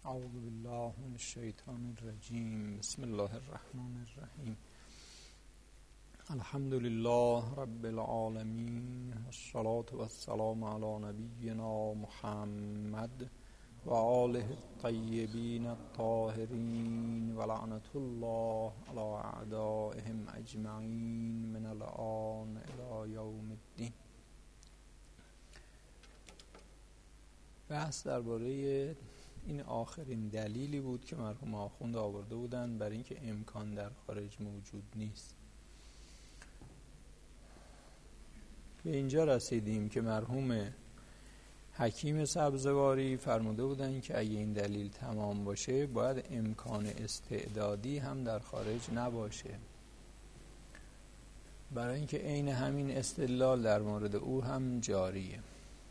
اعوذ بالله من الشیطان الرجیم. بسم الله الرحمن الرحیم. الحمد لله رب العالمین، والصلاة والسلام علی نبینا محمد و آله الطیبین الطاهرین و لعنت الله علی اعدائهم اجمعین من الآن الی یوم الدین. بحث درباره این آخرین دلیلی بود که مرحوم آخوند آورده بودن برای اینکه امکان در خارج موجود نیست. به اینجا رسیدیم که مرحوم حکیم سبزواری فرموده بودن که اگه این دلیل تمام باشه باید امکان استعدادی هم در خارج نباشه، برای اینکه عین همین استدلال در مورد او هم جاریه.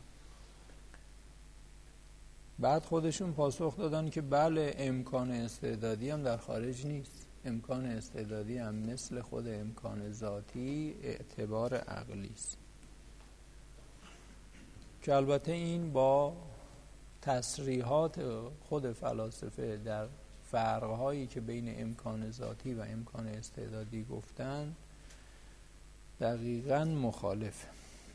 بعد خودشون پاسخ دادن که بله، امکان استعدادی هم در خارج نیست. امکان استعدادی هم مثل خود امکان ذاتی اعتبار عقلی است، که البته این با تصریحات خود فلاسفه در فرق‌هایی که بین امکان ذاتی و امکان استعدادی گفتن دقیقاً مخالفه.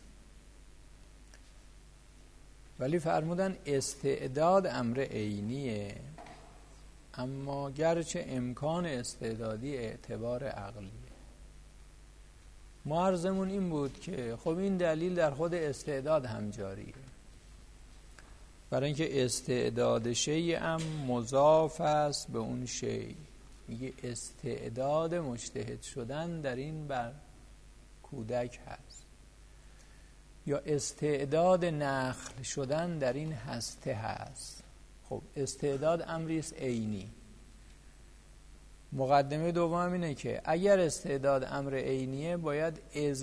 ولی فرمودن استعداد امر عینیه، اما گرچه امکان استعدادی اعتبار عقلیه. ما عرضمون این بود که خب این دلیل در خود استعداد هم جاریه، برای اینکه استعداد شیء هم مضاف است به اون شیء. میگه استعداد مجتهد شدن در این بر کودک هست، یا استعداد نخل شدن در این هسته هست. خب استعداد امری است عینی. مقدمه دوم اینه که اگر استعداد امر عینیه باید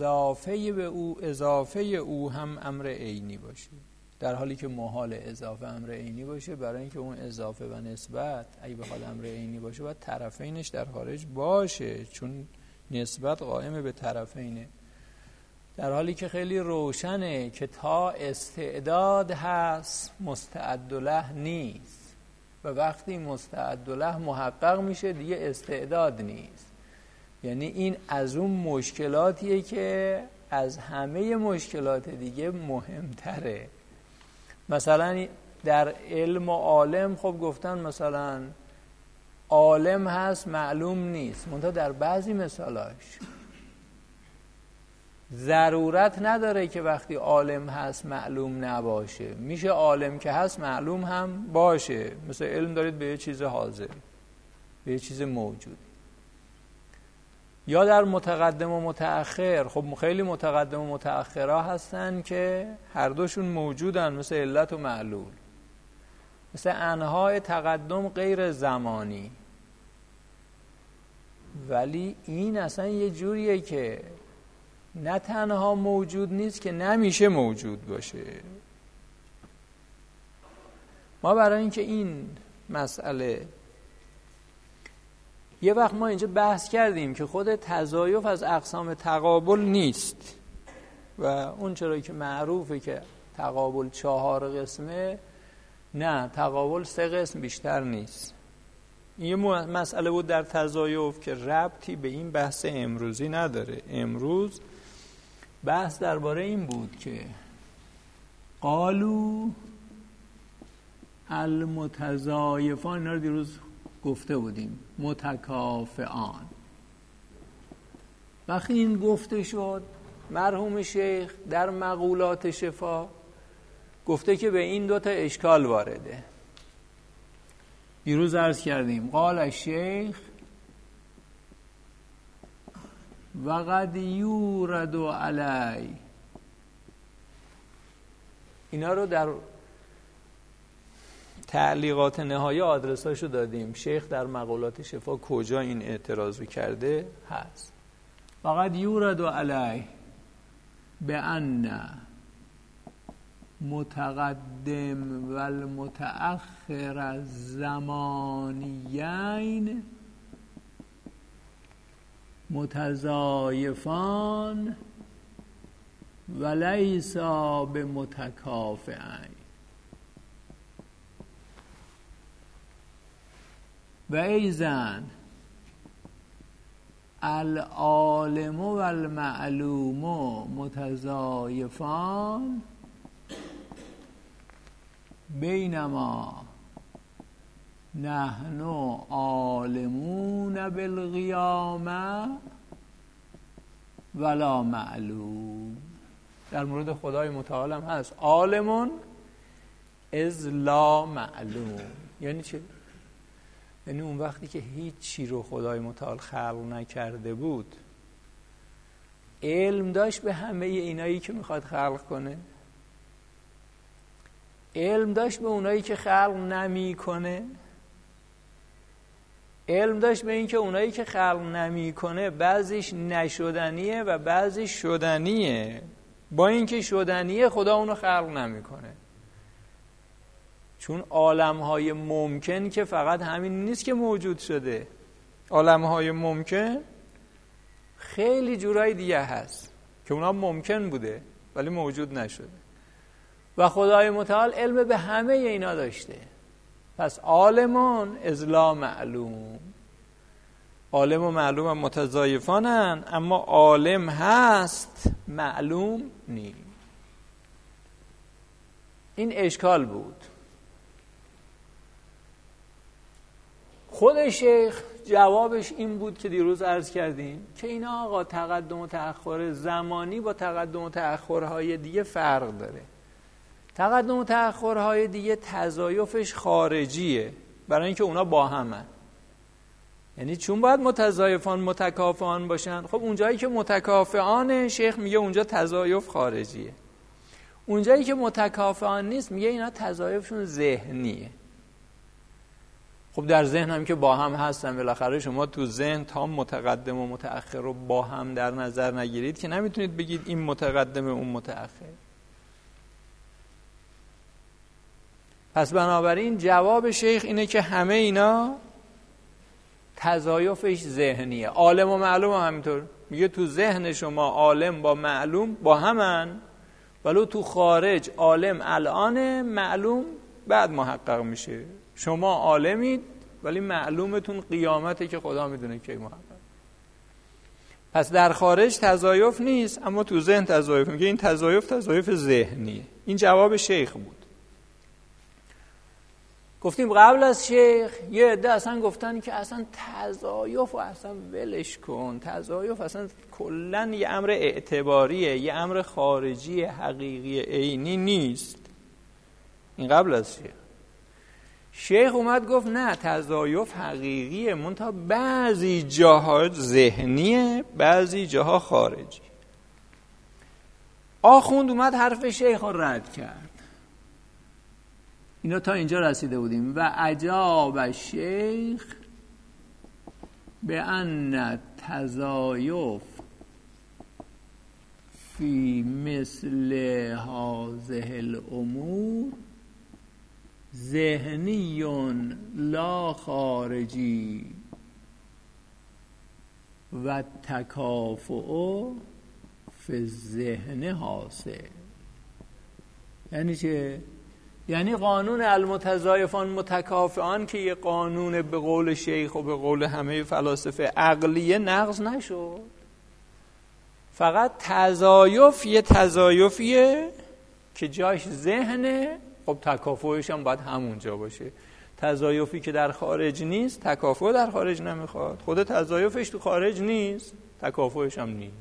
اضافه او هم امر عینی باشه، در حالی که محال اضافه امر عینی باشه، برای اینکه اون اضافه و نسبت اگه بخواد امر عینی باشه باید طرفینش در خارج باشه، چون نسبت قائم به طرفینه. در حالی که خیلی روشنه که تا استعداد هست مستعد له نیست، و وقتی مستعد له محقق میشه دیگه استعداد نیست. یعنی این از اون مشکلاتیه که از همه مشکلات دیگه مهمتره. مثلا در علم و عالم خب گفتن مثلا عالم هست معلوم نیست، منتها در بعضی مثالاش ضرورت نداره که وقتی عالم هست معلوم نباشه، میشه عالم که هست معلوم هم باشه. مثل علم دارید به یه چیز حاضر، به یه چیز موجود. یا در متقدم و متأخر، خب خیلی متقدم و متأخرها هستن که هر دوشون موجودن، مثل علت و معلول. مثل انواع تقدم غیر زمانی، ولی این اصلا یه جوریه که نه تنها موجود نیست که نمیشه موجود باشه. ما برای اینکه این مسئله یه وقت ما اینجا بحث کردیم که خود تضایف از اقسام تقابل نیست، و اون چرا که معروفه که تقابل 4 قسمه، نه، تقابل 3 قسم بیشتر نیست. این یه مسئله بود در تضایف که ربطی به این بحث امروزی نداره. امروز بحث درباره این بود که قالو المتضایفان، اینا رو دیروز گفته بودیم، متکافئان. وقتی این گفته شد، مرحوم شیخ در مقولات شفا گفته که به این 2 اشکال وارده. دیروز عرض کردیم قال الشیخ و قد یورد علی. اینا رو در تعلیقات نهایی آدرساشو دادیم. شیخ در مقولات شفا کجا این اعتراضو کرده هست. و قد یورد علی بأن متقدم و المتأخر الزمانیین متضایفان و لیسا بمتکافئین. و ایزن العالم و المعلوم متضایفان بینما نحن عالمون بالقیامه ولا معلوم. در مورد خدای متعال هم هست عالمون از لا معلوم. یعنی چه؟ یعنی اون وقتی که هیچ چی رو خدای متعال خلق نکرده بود علم داشت به همه اینایی که میخواد خلق کنه، علم داشت به اونایی که خلق نمی کنه، علم داشت به این که اونایی که خلق نمی کنه بعضیش نشدنیه و بعضیش شدنیه، با اینکه شدنیه خدا اونو خلق نمی کنه. چون عالمهای ممکن که فقط همین نیست که موجود شده، عالمهای ممکن خیلی جورای دیگه هست که اونا ممکن بوده ولی موجود نشده و خدای متعال علم به همه اینا داشته. پس عالمون از لا معلوم، عالم و معلوم هم متضایفانن، اما عالم هست معلوم نیست. این اشکال بود. خود شیخ جوابش این بود که دیروز عرض کردیم که اینا آقا تقدم و تأخر زمانی با تقدم و تأخرهای دیگه فرق داره. تقدم و تأخرهای دیگه تضایفش خارجیه برای اینکه اونا با همن، یعنی چون باید متضایفان متکافئان باشن. خب اونجایی که متکافئانه شیخ میگه اونجا تضایف خارجیه، اونجایی که متکافئان نیست میگه اینا تضایفشون ذهنیه. خب در ذهن هم که با هم هستن، بالاخره شما تو ذهن تا متقدم و متأخر رو با هم در نظر نگیرید که نمیتونید بگید این متقدمه اون متأخر. پس بنابراین جواب شیخ اینه که همه اینا تضایفش ذهنیه. عالم و معلوم هم همینطور، میگه تو ذهن شما عالم با معلوم با همن، ولو تو خارج عالم الان معلوم بعد محقق میشه. شما عالمید ولی معلومتون قیامته که خدا میدونه کی محقق. پس در خارج تضایف نیست اما تو ذهن تضایف. میگه این تضایف ذهنیه. این جواب شیخ بود. گفتیم قبل از شیخ یه عده اصلا گفتن که اصلا تضایف و اصلا ولش کن، تضایف اصلا کلن یه امر اعتباریه، یه امر خارجی حقیقی عینی نیست. این قبل از شیخ اومد گفت نه، تضایف حقیقیه، منتها بعضی جاها ذهنیه بعضی جاها خارجی. آخوند اومد حرف شیخ رو رد کرد. اینا تا اینجا رسیده بودیم. و عجاب شیخ به ان تضایف فی مثل هذه الامور ذهنی لا خارجی و تکافؤ فی الذهن حاصل. یعنی چه؟ یعنی قانون المتضایفان متکافئان که یه قانون به قول شیخ و به قول همه فلاسفه عقلیه نقض نشد. فقط تضایف یه تضایفیه که جاش ذهنه، خب تکافؤش هم باید همونجا باشه. تضایفی که در خارج نیست تکافؤ در خارج نمیخواد، خود تضایفش تو خارج نیست تکافؤش هم نیست.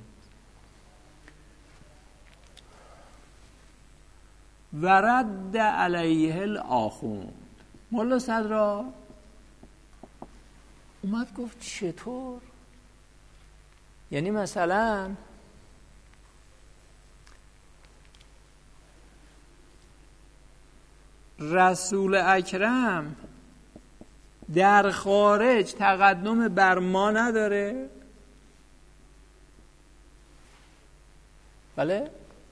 ورد علیه الاخوند. مولا صدرا اومد گفت چطور؟ یعنی مثلا رسول اکرم در خارج تقدم بر ما نداره؟ بله؟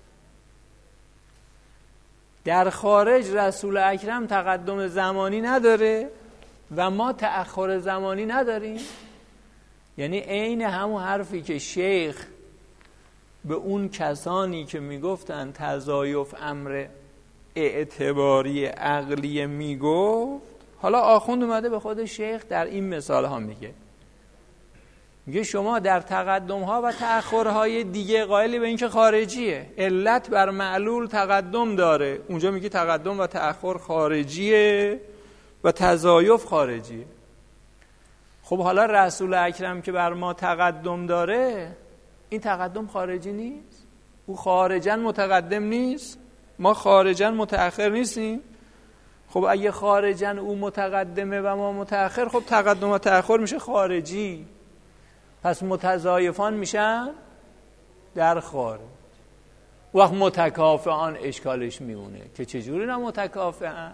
در خارج رسول اکرم تقدم زمانی نداره و ما تأخر زمانی نداریم. یعنی عین همون حرفی که شیخ به اون کسانی که میگفتن تضایف امر اعتباری عقلی میگفت، حالا آخوند اومده به خود شیخ در این مثال ها میگه شما در تقدم ها و تأخرهای دیگه قائلی به این که خارجیه، علت بر معلول تقدم داره، اونجا میگه تقدم و تأخر خارجیه و تضایف خارجیه. خب حالا رسول اکرم که بر ما تقدم داره، این تقدم خارجی نیست؟ او خارجاً متقدم نیست؟ ما خارجاً متأخر نیستیم؟ خب اگه خارجاً او متقدمه و ما متأخر، خب تقدم و تأخر میشه خارجی، پس متضایفان میشن در خارج. وقت متکافئان اشکالش میمونه که چجوری نه متکافئن؟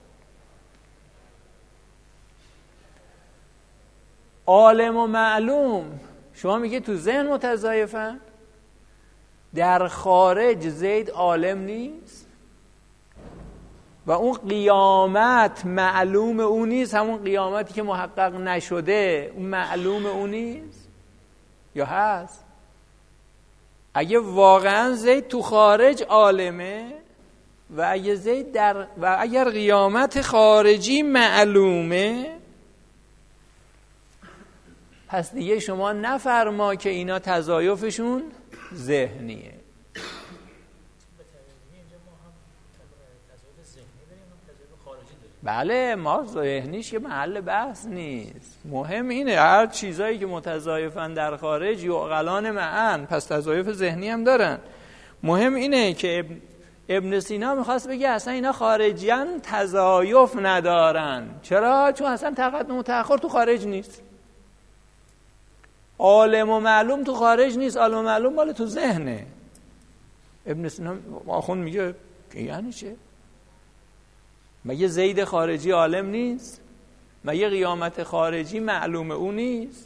عالم و معلوم شما میگه تو ذهن متضایفن، در خارج زید عالم نیست و اون قیامت معلوم اون نیست، همون قیامتی که محقق نشده اون معلوم اون نیست یا هست؟ اگه واقعا زید تو خارج عالمه و اگه زید و اگر قیامت خارجی معلومه، پس دیگه شما نفرما که اینا تضایفشون ذهنیه. بله، ما ذهنیش که محل بحث نیست، مهم اینه هر چیزایی که متضایفن در خارج یعقلان معن، پس تضایف ذهنی هم دارن. مهم اینه که ابن سینا میخواست بگه اصلا اینا خارجیان تضایف ندارن. چرا؟ چون اصلا تقدم و تأخر تو خارج نیست، عالم و معلوم تو خارج نیست، عالم و معلوم مال تو ذهنه. ابن سینا آخوند میگه که یعنی چه؟ مگه زید خارجی عالم نیست؟ مگه قیامت خارجی معلوم او نیست؟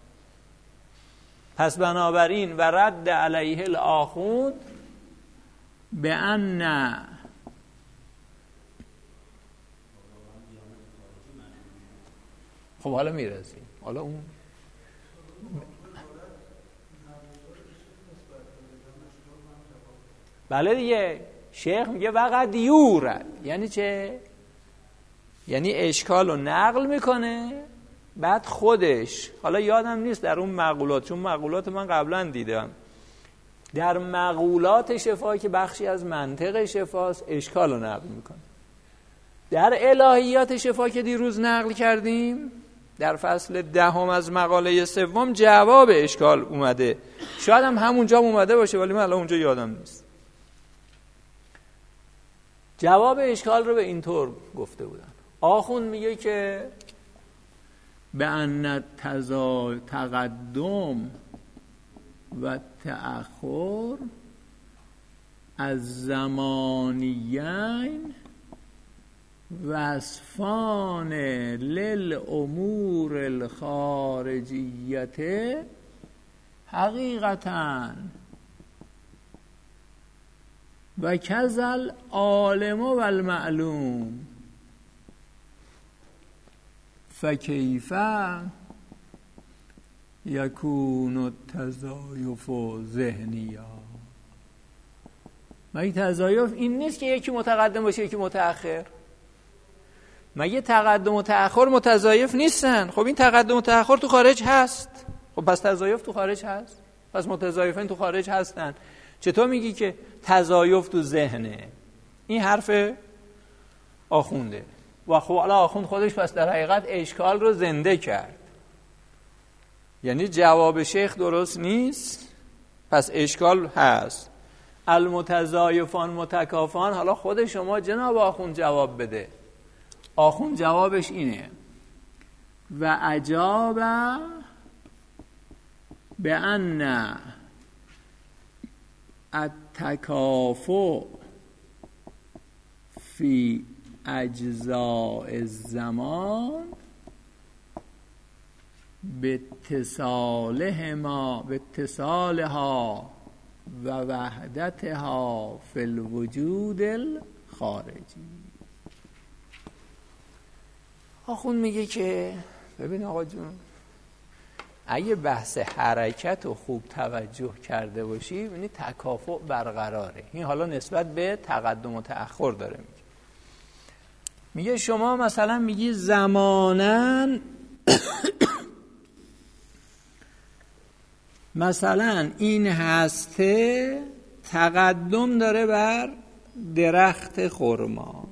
پس بنابراین و رد علیه الاخوند به ان خب حالا میرسیم، حالا اون بله دیگه. شیخ میگه وقت یورد، یعنی چه؟ یعنی اشکال رو نقل میکنه، بعد خودش، حالا یادم نیست در اون مقولات، چون مقولات من قبلا دیدم، در مقولات شفا که بخشی از منطق شفاست اشکال رو نقل میکنه. در الهیات شفا که دیروز نقل کردیم در فصل 10 از مقاله 3 جواب اشکال اومده، شاید هم همونجا اومده باشه ولی من الان اونجا یادم نیست. جواب اشکال رو به این طور گفته بودن. آخوند میگه که به ان تقدم و تأخر از زمانیین وصفان للامور الخارجیت حقیقتاً و کذل عالم و المعلوم فکیف یکون التضایف ذهنیا. مگه تضایف این نیست که یکی متقدم باشه یکی متأخر؟ مگه تقدم و تأخر متضایف نیستن؟ خب این تقدم و تأخر تو خارج هست، خب پس تضایف تو خارج هست، پس متضایفین تو خارج هستن. چطور میگی که تضایف تو ذهنه؟ این حرف آخونده و خب حالا آخوند خودش پس در حقیقت اشکال رو زنده کرد، یعنی جواب شیخ درست نیست، پس اشکال هست. المتضایفان متکافان، حالا خود شما جناب آخوند جواب بده. آخوند جوابش اینه و اجاب به ان التکافؤ فی اجزاء الزمان به اتصالها و وحدتها فی الوجود الخارجی. آخوند میگه که ببین آقا جون، اگه بحث حرکت رو خوب توجه کرده باشی یعنی تکافؤ برقراره. این حالا نسبت به تقدم و تأخر داره میگه. میگه شما مثلا میگی زمانن مثلا این هسته تقدم داره بر درخت خرما.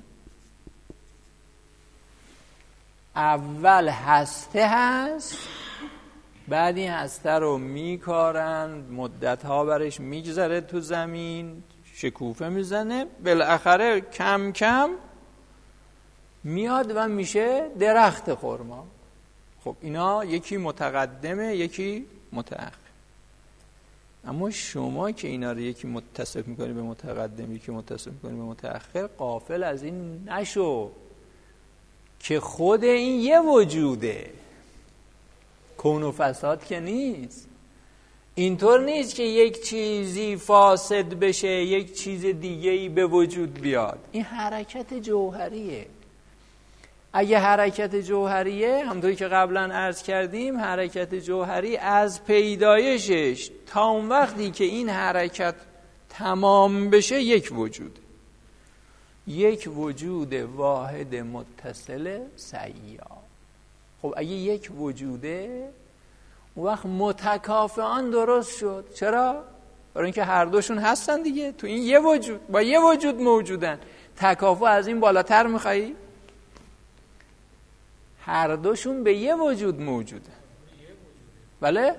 اول هسته هست، بعد این هسته رو میکارن، مدتها برش میگذره تو زمین، شکوفه میزنه، بالاخره کم کم میاد و میشه درخت خرما. خب اینا یکی متقدمه یکی متأخر. اما شما که اینا رو یکی متصف میکنی به متقدم یکی متصف میکنی به متأخر، غافل از این نشو که خود این یه وجوده، کون و فساد که نیست. اینطور نیست که یک چیزی فاسد بشه یک چیز دیگه‌ای به وجود بیاد. این حرکت جوهریه. اگه حرکت جوهریه، همونطوری که قبلا عرض کردیم، حرکت جوهری از پیدایشش تا اون وقتی که این حرکت تمام بشه یک وجود، یک وجود واحد متصل سیار. خب اگه یک وجوده، اون وقت متکافئان درست شد. چرا؟ برای اینکه هر دوشون هستن دیگه، تو این یه وجود با یه وجود موجودن. تکافؤ از این بالاتر میخوایی؟ هر دوشون به یه وجود موجودن. بله؟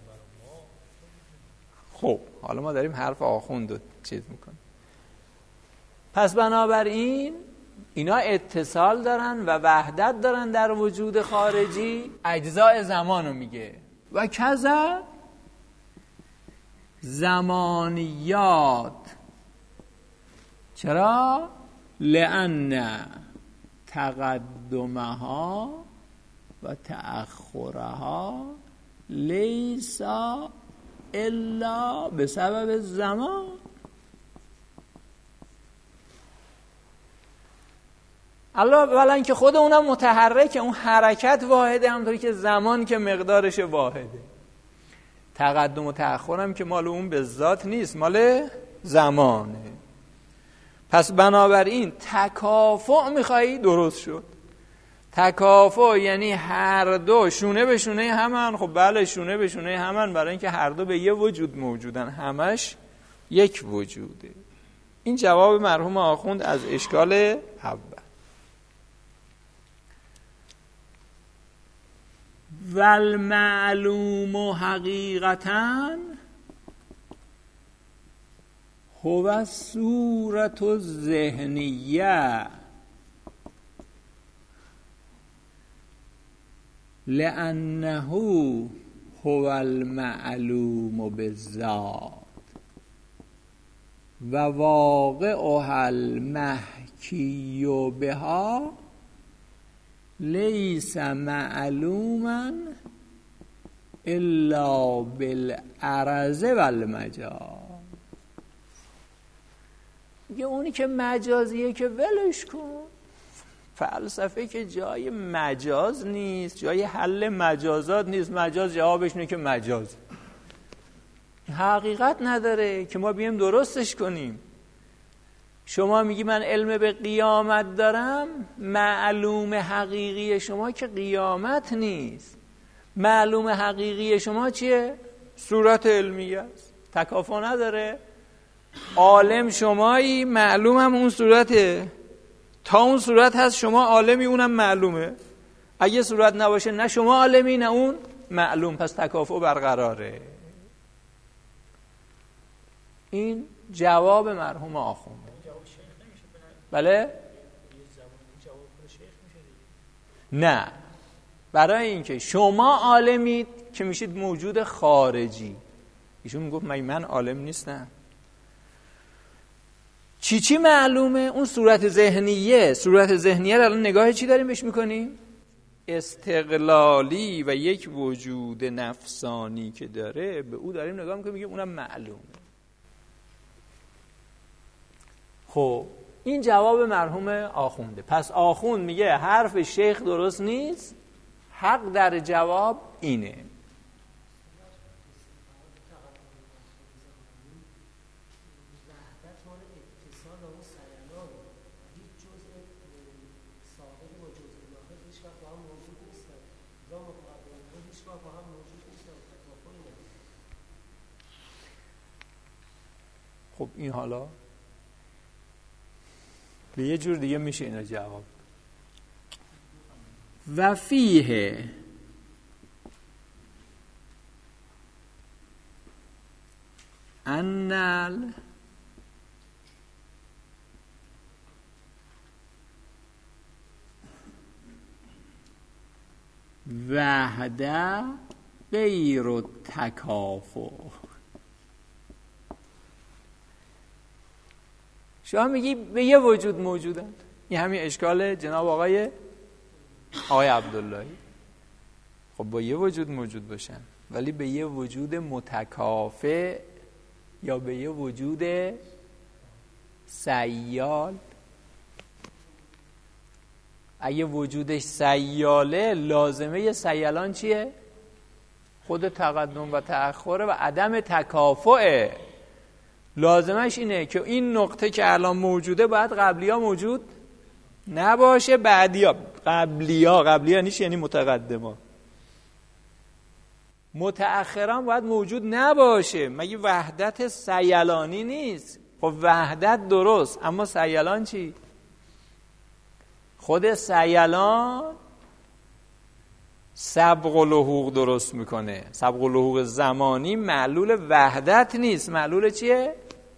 خب حالا ما داریم حرف آخوند رو چیز میکنیم. پس بنابراین اینا اتصال دارن و وحدت دارن در وجود خارجی. اجزاء زمانو میگه و کذا زمانیات. چرا؟ لأن تقدمها و تأخرها لیس الا بسبب زمان. اولا که خود اونم متحرکه، اون حرکت واحده، همونطوری که زمان که مقدارش واحده. تقدم و تأخر هم که مال اون به ذات نیست، مال زمانه. پس بنابراین تکافؤ میخوایی، درست شد. تکافؤ یعنی هر دو شونه به شونه همن. خب بله شونه به شونه همن، برای اینکه هر دو به یه وجود موجودن، همش یک وجوده. این جواب مرحوم آخوند از اشکال اول. والمعلوم حقیقتاً هو الصورة الذهنیه لأنه هو المعلوم بالذات و واقعها المحکی بها لیس معلوما الا بالعرض والمجاز. یه اونی که مجازیه که ولش کن. فلسفه که جای مجاز نیست، جای حل مجازات نیست. مجاز جوابش اینه که مجاز حقیقت نداره که ما بیم درستش کنیم. شما میگی من علم به قیامت دارم، معلوم حقیقی شما که قیامت نیست. معلوم حقیقی شما چیه؟ صورت علمیه است. تکافؤ نداره. عالم شمایی، معلوم هم اون صورته. تا اون صورت هست شما عالمی، اونم معلومه. اگه صورت نباشه نه شما عالمی نه اون معلوم، پس تکافؤ برقراره. این جواب مرحوم آخوند. بله؟ نه، برای اینکه شما عالمید که میشید موجود خارجی. ایشون میگفت من عالم نیستم. چی معلومه؟ اون صورت ذهنیه. صورت ذهنیه رو الان نگاه چی داریم بهش میکنیم؟ استقلالی و یک وجود نفسانی که داره، به او داریم نگاه میکنیم، میگیم اونم معلومه. خب این جواب مرحوم آخونده. پس آخوند میگه حرف شیخ درست نیست، حق در جواب اینه. خب این حالا به یه جور دیگه میشه اینا جواب. و فیه انل وحده غیر التکافؤ. شما میگی به یه وجود موجودن، این همین اشکال جناب آقای عبداللهی. خب با یه وجود موجود باشن، ولی به یه وجود متکافئ یا به یه وجود سیال. اگه وجودش سیاله، لازمه یه سیالان چیه؟ خود تقدم و تأخره و عدم تکافؤه. لازمش اینه که این نقطه که الان موجوده باید قبلی ها موجود نباشه، بعدی ها. قبلی ها نیش یعنی متقدما، متأخران باید موجود نباشه. مگه وحدت سیلانی نیست؟ خب وحدت درست، اما سیلان چی؟ خود سیلان سبق و لحوق درست میکنه. سبق و لحوق زمانی معلول وحدت نیست، معلول چیه؟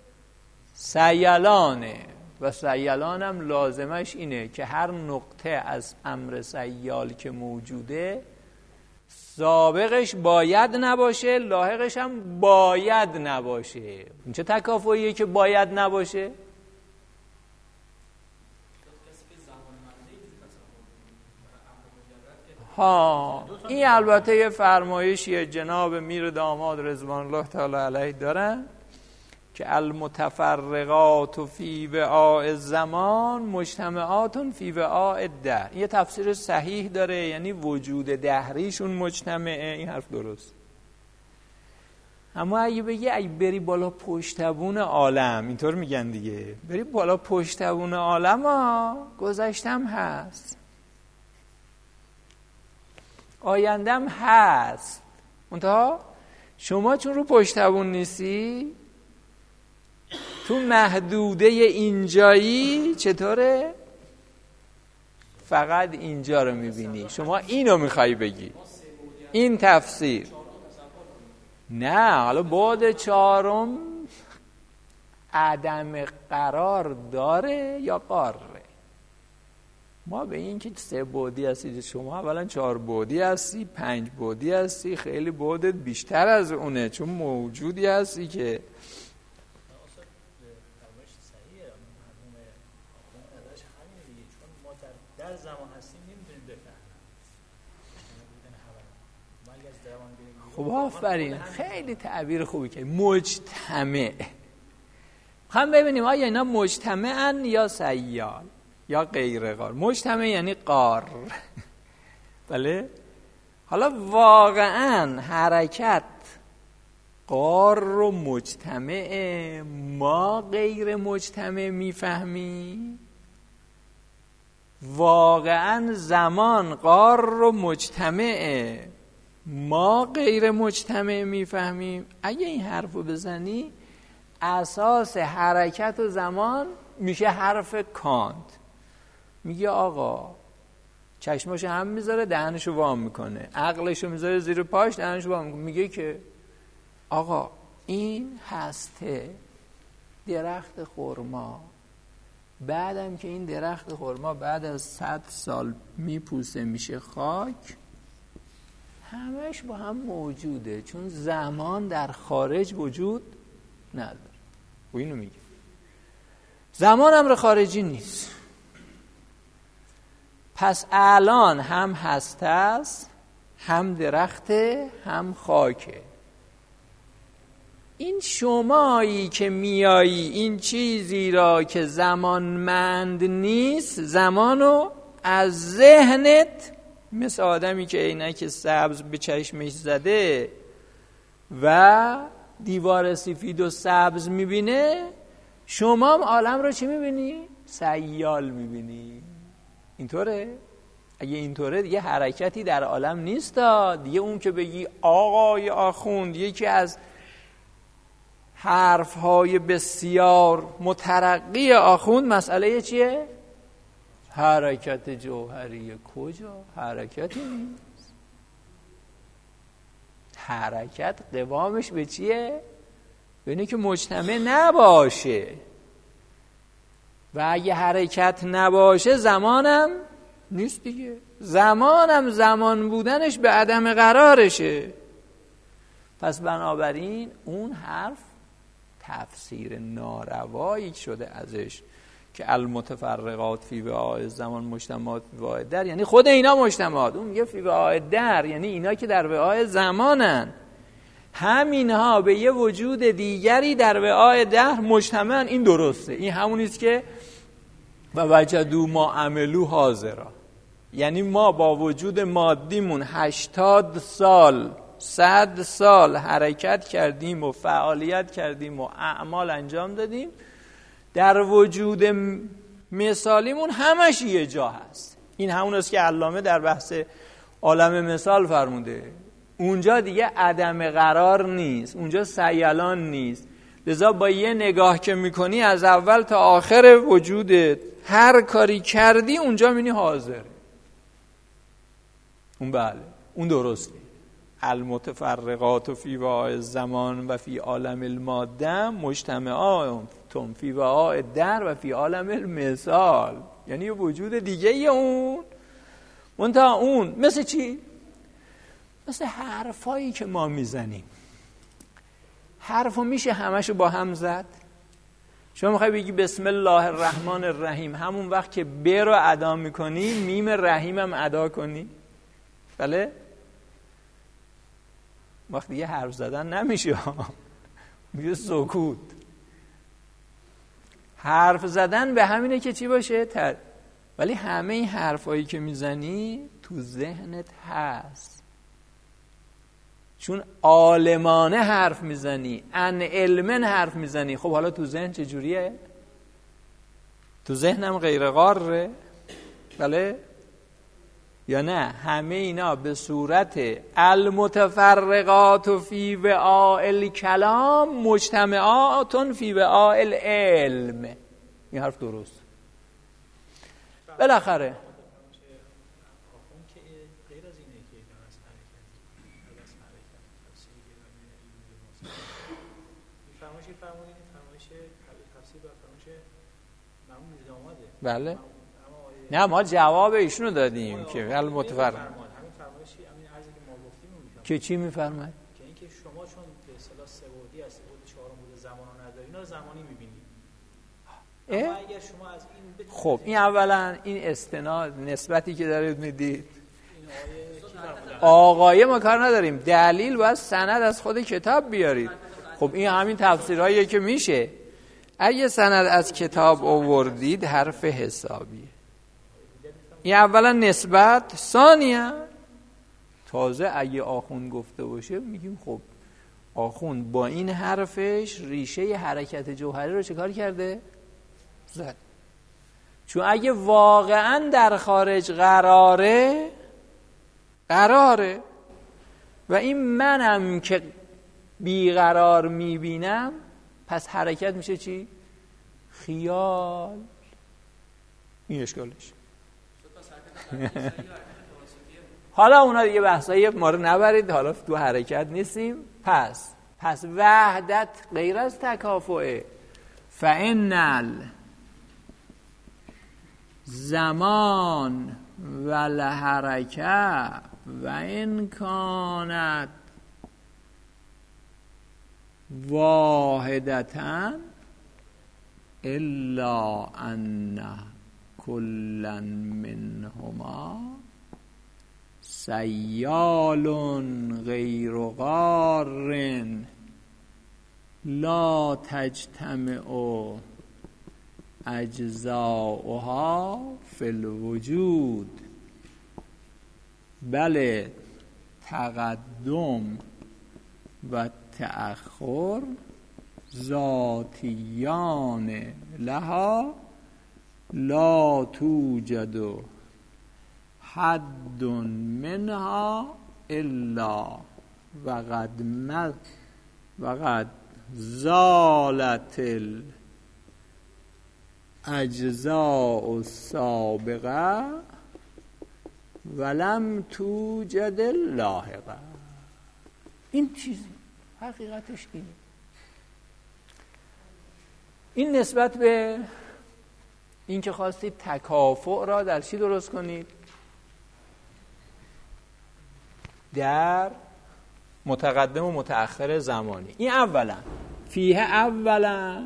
سیلانه. و سیلان هم لازمش اینه که هر نقطه از امر سیال که موجوده سابقش باید نباشه، لاحقش هم باید نباشه. این چه تکافؤیه که باید نباشه؟ ها، این البته یه فرمایشیه جناب میر داماد رضوان الله تعالی علیه دارن که المتفرقات فی وعاء الزمان مجتمعات فی وعاء الدهر. یه تفسیر صحیح داره، یعنی وجود دهریشون مجتمعه. این حرف درست. اما اگه بگی اگه بری بالا پشتبون عالم، اینطور میگن دیگه، بری بالا پشتبون عالم ها، گذشتم هست، آیندم هست، منتها شما چون رو پشتبون نیستی، تو محدوده اینجایی، چطوره؟ فقط اینجا رو میبینی. شما اینو میخوای بگی، این تفسیر. نه، حالا بعد چهارم عدم قرار داره یا قاره؟ ما به این که 3 بعدی هستید، شما اولا 4 بعدی هستی، 5 بعدی هستی، خیلی بعدت بیشتر از اونه، چون موجودی هستی که در زمان هستیم نمیتونیم بفهمیم. خب آفرین، خیلی تعبیر خوبی که مجتمع. هم ببینیم آیا اینا مجتمعن یا سیال یا غیر قار. مجتمع یعنی قار. بله. حالا واقعا حرکت قار رو مجتمع، ما غیر مجتمع میفهمیم. واقعا زمان قار رو مجتمعه، ما غیر مجتمع میفهمیم. اگه این حرف رو بزنی، اساس حرکت و زمان میشه حرف کانت. میگه آقا چشماشو هم میذاره، دهنشو وام میکنه، عقلشو میذاره زیر پاش، دهنشو وام میکنه. میگه که آقا این هسته درخت خرما، بعدم که این درخت خرما بعد از 100 سال میپوسه میشه خاک، همش با هم موجوده، چون زمان در خارج وجود نداره. و اینو میگه زمان امر خارجی نیست. پس الان هم هسته است، هم درخته، هم خاکه. این شمایی که میایی این چیزی را که زمانمند نیست، زمانو از ذهنت، مثل آدمی که عینک سبز به چشمش زده و دیوار سفید و سبز میبینه، شما هم عالم رو چی میبینی؟ سیال میبینی. اینطوره؟ اگه اینطوره دیگه حرکتی در عالم نیست. دیگه اون که بگی آقای آخوند یکی از حرفهای بسیار مترقی آخوند مسئله چیه؟ حرکت جوهریه. کجا؟ حرکتی نیست. حرکت قوامش به چیه؟ به اینه که مجتمع نباشه، و اگه حرکت نباشه زمانم نیست دیگه. زمانم زمان بودنش به عدم قرارشه. پس بنابراین اون حرف تفسیر ناروایی شده ازش که المتفرقات فی وعاء زمان مجتمعات فی وعاء در، یعنی خود اینا مجتمعات. اون میگه فی وعاء در، یعنی اینا که در وعاء زمانن، همینها به یه وجود دیگری در وعاء دهر مجتمعن. این درسته. این همونیست که و وجدوا ما عملوا حاضرا، یعنی ما با وجود مادیمون 80 سال 100 سال حرکت کردیم و فعالیت کردیم و اعمال انجام دادیم، در وجود مثالیمون همش یه جا هست. این همون است که علامه در بحث عالم مثال فرموده. اونجا دیگه عدم قرار نیست، اونجا سیلان نیست. لذا با یه نگاه که میکنی از اول تا آخر وجودت هر کاری کردی اونجا میبینی حاضر. اون بله، اون درسته. المتفرقات فی وعاء الزمان و فی عالم الماده مجتمعات فی وعاء الدهر و فی عالم المثال، یعنی یه وجود دیگه اون. منتها اون مثل چی؟ مثل حرفایی که ما میزنیم. حرفو میشه همشو با هم زد؟ شما میخوای بگی بسم الله الرحمن الرحیم، همون وقت که ب رو ادا میکنی میم رحیم هم ادا کنی؟ بله؟ وقتی یه حرف زدن نمیشه، میگه سکوت. حرف زدن به همینه که چی باشه؟ ولی همه این حرفایی که میزنی تو ذهنت هست، چون عالمانه حرف میزنی، ان علمن حرف میزنی. خب حالا تو ذهن چجوریه؟ تو ذهنم غیر قاره؟ بله یا نه؟ همه اینا به صورت المتفرقات فی وعاء الکلام مجتمعات فی وعاء العلم. این حرف درست. بالاخره بله، نه ما جواب ایشونو دادیم که المتفرق که چی میفرماید؟ که اینکه شما چون به اصطلاح سه‌بعدی از سه‌بعد چهارم بوده زمان رو نداری، اینا رو زمانی می‌بینید. اما اگر شما از این خب این اولا این استناد نسبتی که دارید میدید آقای ما کار نداریم، دلیل باید سند از خود کتاب بیارید. خب این همین تفسیرهاییه که میشه. اگه سند از کتاب آوردید حرف حسابیه. این اولا نسبت، ثانیا تازه اگه آخوند گفته باشه میگیم خب آخوند با این حرفش ریشه حرکت جوهری رو چه کار کرده؟ زد. چون اگه واقعا در خارج قراره و این منم که بیقرار میبینم، پس حرکت میشه چی؟ خیال. این اشکالش. حالا اونا دیگه بحثایی ما رو نبرید، حالا تو حرکت نیستیم. پس وحدت غیر از تکافؤه. فإن الزمان والحرکه و ان کانت واحدتاً الا ان کلا منهما سیال غیر قار لا تجتمع اجزاؤها فی الوجود بل تقدم و تأخر ذاتیان لها لا توجد حد منها الا وقد زالت الاجزاء السابقه ولم توجد اللاحقه. این چیزی حقیقتش اینه. این نسبت به این که خواستید تکافؤ را در چی درست کنید؟ در متقدم و متأخر زمانی. این اولا فیه اولا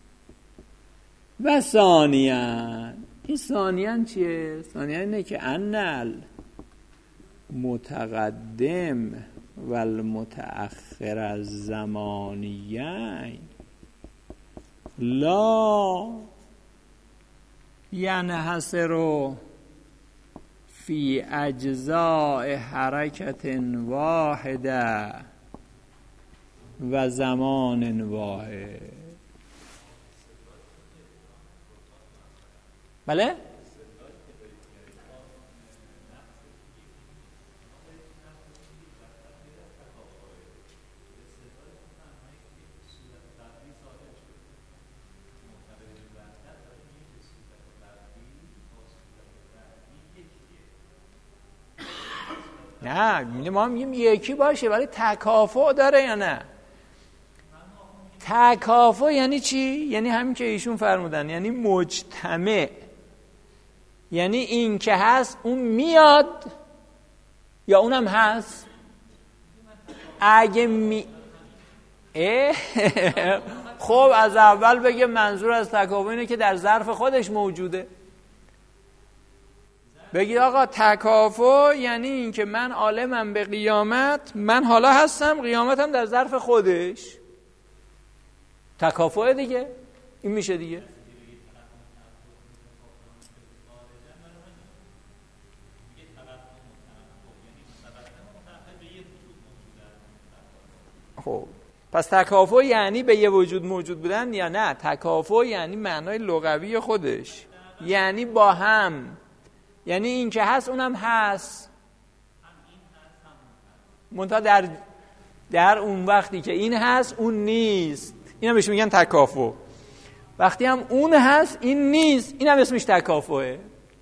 و ثانیاً. این ثانیاً چیه؟ ثانیاً اینه که انل متقدم و المتأخر الزمانیین لا ینحصر فی اجزاء حرکت واحده و زمان واحد. بله؟ نه ما میگیم یکی باشه ولی تکافؤ داره یا نه؟ تکافؤ یعنی چی؟ یعنی همین که ایشون فرمودن، یعنی مجتمع، یعنی این که هست اون میاد یا اونم هست. اگه خب از اول بگه منظور از تکافؤ اینه که در ظرف خودش موجوده. بگی آقا تکافؤ یعنی این که من عالمم به قیامت، من حالا هستم، قیامتم در ظرف خودش. تکافؤ دیگه، این میشه دیگه. خب پس تکافؤ یعنی به یه وجود موجود بودن یا نه؟ تکافؤ یعنی معنای لغوی خودش، یعنی با هم، یعنی این که هست اونم هست. منتها در اون وقتی که این هست اون نیست، اینا بهش میگن تکافؤ. وقتی هم اون هست این نیست، اینم اسمش تکافؤه.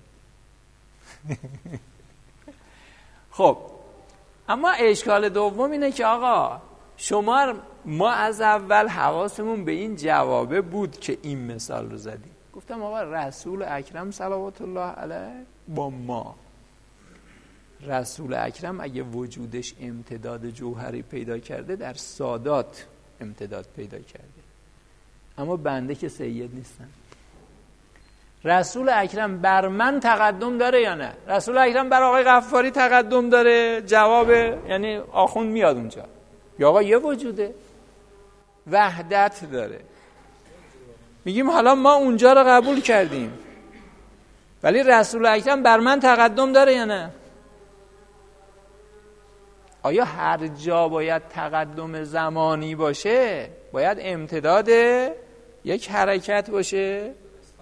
خب اما اشکال دوم اینه که آقا ما از اول حواسمون به این جوابه بود که این مثال رو زدیم. گفتم آقا رسول اکرم صلوات الله علیه با ما، رسول اکرم اگه وجودش امتداد جوهری پیدا کرده در سادات امتداد پیدا کرده، اما بنده که سید نیستم. رسول اکرم بر من تقدم داره یا نه؟ رسول اکرم بر آقای غفاری تقدم داره؟ جواب یعنی آخوند میاد اونجا، یا آقا یه وجوده، وحدت داره. میگیم حالا ما اونجا رو قبول کردیم، ولی رسول اکرم بر من تقدم داره یا نه؟ آیا هر جا باید تقدم زمانی باشه؟ باید امتداد یک حرکت باشه؟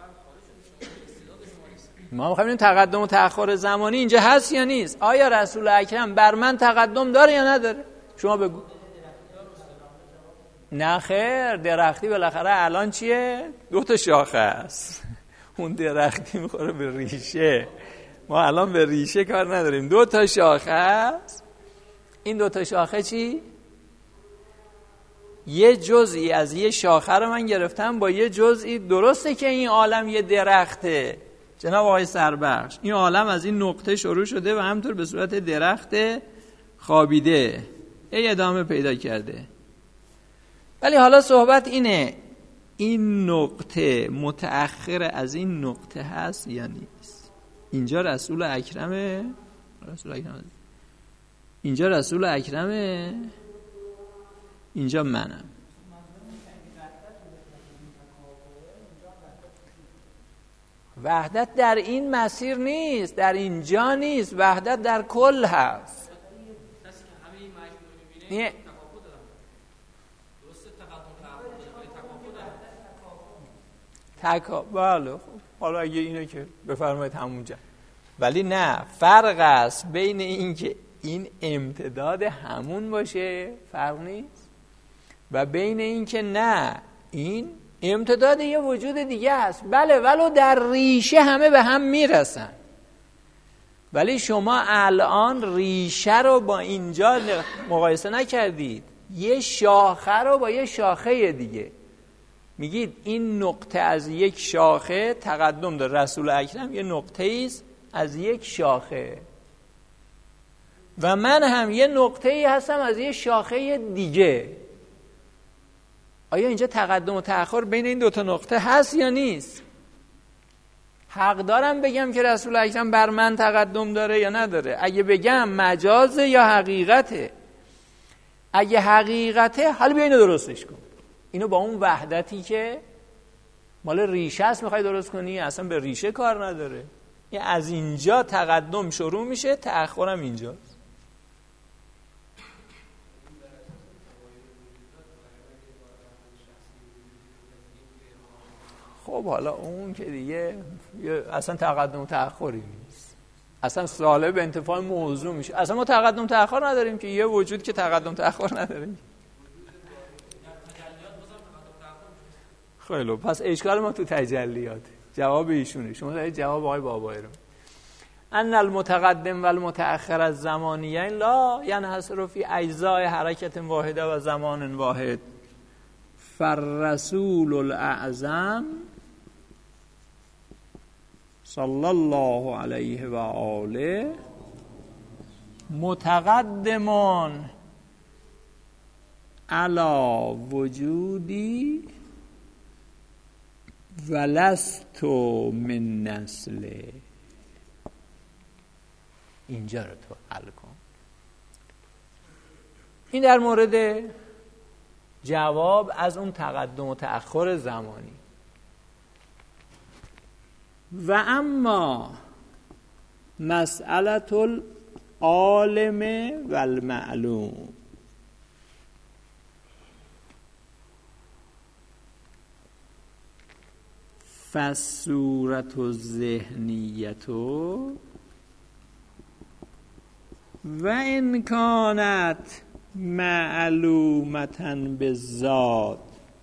ما می‌خوایم تقدم و تأخر زمانی اینجا هست یا نیست؟ آیا رسول اکرم بر من تقدم داره یا نداره؟ شما بگو. نه خیر، درختی بالاخره الان چیه؟ 2 شاخه است. اون درختی میخوره به ریشه، ما الان به ریشه کار نداریم، 2 شاخه است. این 2 شاخه چی؟ یه جزئی از یه شاخه رو من گرفتم با یه جزئی. درسته که این عالم یه درخته جناب آقای سربخش، این عالم از این نقطه شروع شده و همطور به صورت درخت خوابیده ادامه پیدا کرده. ولی حالا صحبت اینه، این نقطه متأخر از این نقطه هست یا نیست؟ اینجا رسول اکرمه، اینجا رسول اکرمه، اینجا منم. وحدت در این مسیر نیست، در اینجا نیست، وحدت در کل هست. نه بله. حالا اگه اینه که بفرمایید همونجا ولی نه، فرق است بین این که این امتداد همون باشه، فرق نیست، و بین این که نه این امتداد یه وجود دیگه است. بله، ولو در ریشه همه به هم میرسن، ولی شما الان ریشه رو با اینجا مقایسه نکردید، یه شاخه رو با یه شاخه دیگه. میگید این نقطه از یک شاخه تقدم داره، رسول اکرم یه نقطه ایست از یک شاخه و من هم یه نقطه ای هستم از یه شاخه دیگه. آیا اینجا تقدم و تأخر بین این دوتا نقطه هست یا نیست؟ حق دارم بگم که رسول اکرم بر من تقدم داره یا نداره؟ اگه بگم مجازه یا حقیقته؟ اگه حقیقته، حالا بیا اینو درستش کن. اینو با اون وحدتی که مال ریشه است میخوای درست کنی، اصلا به ریشه کار نداره. این از اینجا تقدم شروع میشه، تأخرم اینجاست. خب حالا اون که دیگه اصلا تقدم و تأخری نیست، اصلا صالح به انتفاع موضوع میشه. اصلا ما تقدم تأخر نداریم که، یه وجود که تقدم تأخر نداریم. خیلی پس اشکال ما تو تجلیات. جواب ایشونه، شما دارید جواب آقای بابایی رو. ان المتقدم و المتأخر از زمانیین لا ینحصر فی اجزاء حرکت واحده و زمان واحد. فالرسول الاعظم صلی الله علیه و آله متقدمان علی وجودی ولست من نسل. اینجا رو تو حل کن. این در مورد جواب از اون تقدم و تأخر زمانی. و اما مسئله العالم و المعلوم، فالصورت الذهنیت و ان کانت معلومة بالذات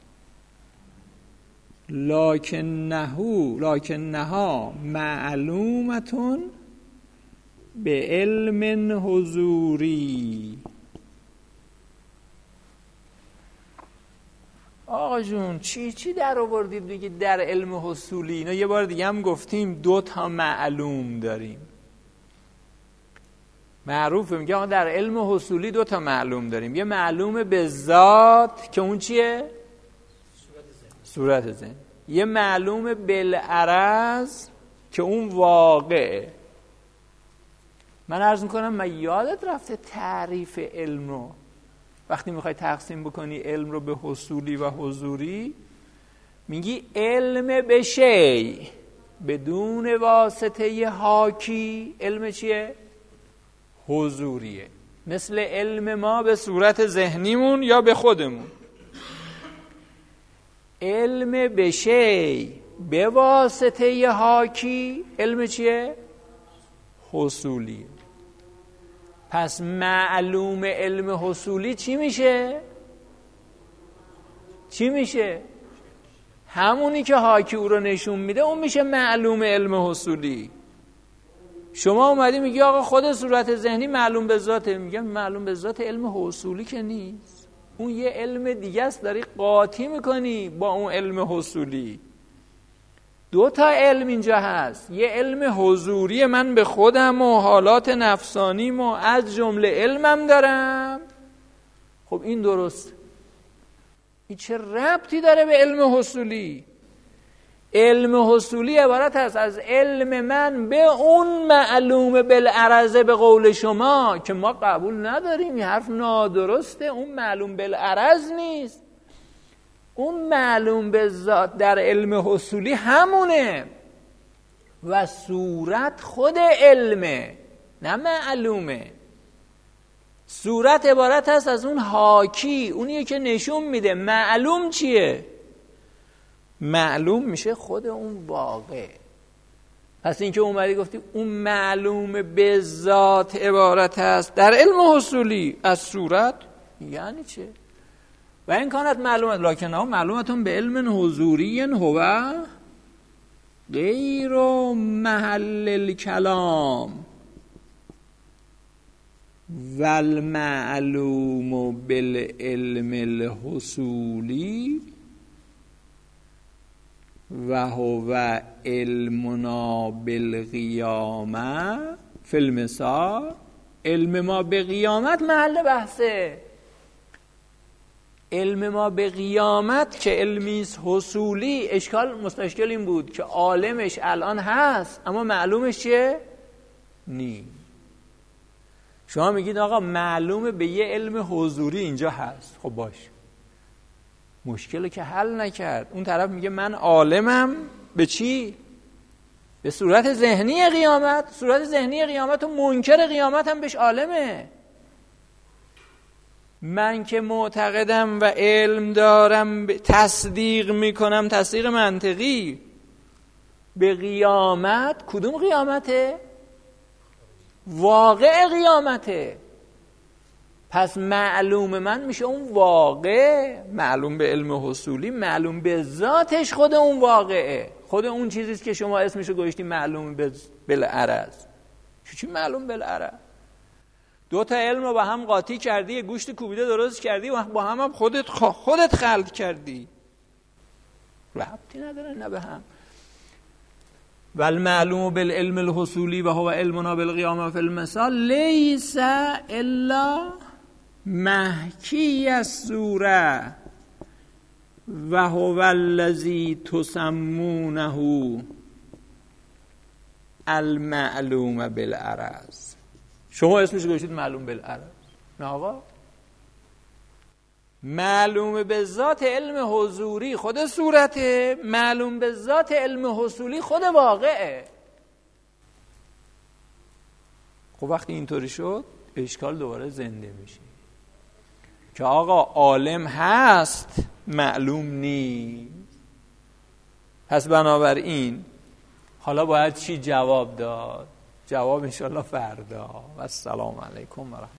لکنها معلومة به علم حضوری. آقا جون چی در آوردید بگید در علم حصولی؟ اینا یه بار دیگه هم گفتیم 2 تا معلوم داریم. معروفه، میگه آقا در علم حصولی 2 تا معلوم داریم. یه معلوم به ذات که اون چیه؟ صورت ذهن. یه معلوم بالعرض که اون واقعه. من عرض میکنم من یادت رفته تعریف علم رو وقتی میخوای تقسیم بکنی علم رو به حصولی و حضوری، میگی علم به شی بدون واسطه حاکی علم چیه؟ حضوریه. مثل علم ما به صورت ذهنیمون یا به خودمون. علم به شی به واسطه حاکی علم چیه؟ حصولیه. پس معلوم علم حصولی چی میشه؟ همونی که حاکی او رو نشون میده اون میشه معلوم علم حصولی. شما اومدی میگی آقا خود صورت ذهنی معلوم به ذاته، میگم معلوم به ذات علم حصولی که نیست، اون یه علم دیگه است، داری قاطی میکنی با اون علم حصولی. 2 تا علم اینجا هست، یه علم حضوری من به خودم و حالات نفسانیم و از جمله علمم دارم. خب این درست، این چه ربطی داره به علم حصولی؟ علم حصولی عبارت است از علم من به اون معلوم بالعرض به قول شما که ما قبول نداریم، این حرف نادرسته. اون معلوم بالعرض نیست، اون معلوم به ذات در علم حصولی همونه و صورت خود علمه نه معلومه. صورت عبارت است از اون حاکی، اونیه که نشون میده. معلوم چیه؟ معلوم میشه خود اون واقع. پس این که اومدی گفتی اون معلوم به ذات عبارت است در علم حصولی از صورت، یعنی چه؟ و این کانت معلومت لکنه معلومتون به علم حضوری هو غیر محل الکلام والمعلوم بالعلم الحصولی و هو علمنا بالقیامه فی المثال. علم ما به قیامت محل بحثه. علم ما به قیامت که علمیست حصولی، مستشکل این بود که عالمش الان هست اما معلومش چیه؟ نیست. شما میگید آقا معلومه به یه علم حضوری اینجا هست، خب باش، مشکلی که حل نکرد. اون طرف میگه من عالمم به چی؟ به صورت ذهنی قیامت. صورت ذهنی قیامت و منکر قیامت هم بهش عالمه. من که معتقدم و علم دارم تصدیق میکنم، تصدیق منطقی به قیامت. کدوم قیامته؟ واقع قیامته. پس معلوم من میشه اون واقع، معلوم به علم حصولی، معلوم به ذاتش خود اون واقعه، خود اون چیزیست که شما اسمشو گذاشتی معلوم بالعرض. چی معلوم بالعرض؟ دو تا علم رو با هم قاطی کردی، یه گوشت کوبیده درست کردی و با هم خودت خلق کردی، ربطی نداره نه به هم. والمعلوم بالعلم الحصولی و هو علمنا بالقیامه فی المثال لیس الا محکی الصوره و هو الذی تسمونه المعلوم بالعرض. شما اسمش گذاشتید معلوم بالعرض. نه آقا، معلوم به ذات علم حضوری خود صورته، معلوم به ذات علم حصولی خود واقعه. خب وقتی اینطوری شد اشکال دوباره زنده میشه که آقا عالم هست معلوم نیست. پس بنابراین حالا باید چی جواب داد؟ جواب انشالله فردا. و السلام علیکم و رحمت الله.